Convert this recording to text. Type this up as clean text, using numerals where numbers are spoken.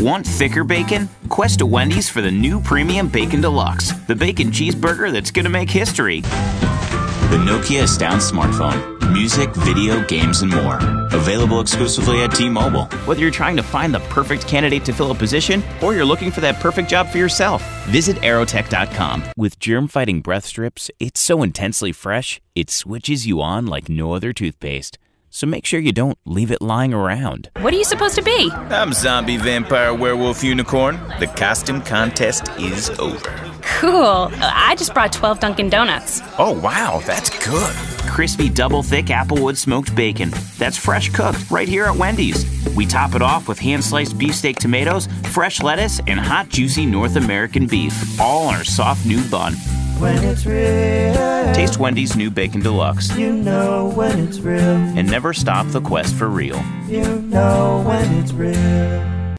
Want thicker bacon? Quest to Wendy's for the new Premium Bacon Deluxe, the bacon cheeseburger that's gonna make history. The Nokia Astound smartphone. Music, video, games, and more. Available exclusively at T-Mobile. Whether you're trying to find the perfect candidate to fill a position or you're looking for that perfect job for yourself, visit aerotech.com. With germ-fighting breath strips, it's so intensely fresh, it switches you on like no other toothpaste. So make sure you don't leave it lying around. What are you supposed to be? I'm zombie, vampire, werewolf, unicorn. The costume contest is over. Cool. I just brought 12 Dunkin' Donuts. Oh, wow, that's good. Crispy double-thick Applewood smoked bacon. That's fresh cooked right here at Wendy's. We top it off with hand-sliced beefsteak tomatoes, fresh lettuce, and hot, juicy North American beef, all on our soft new bun. When it's real. Taste Wendy's new Bacon Deluxe. You know when it's real. And never stop the quest for real. You know when it's real.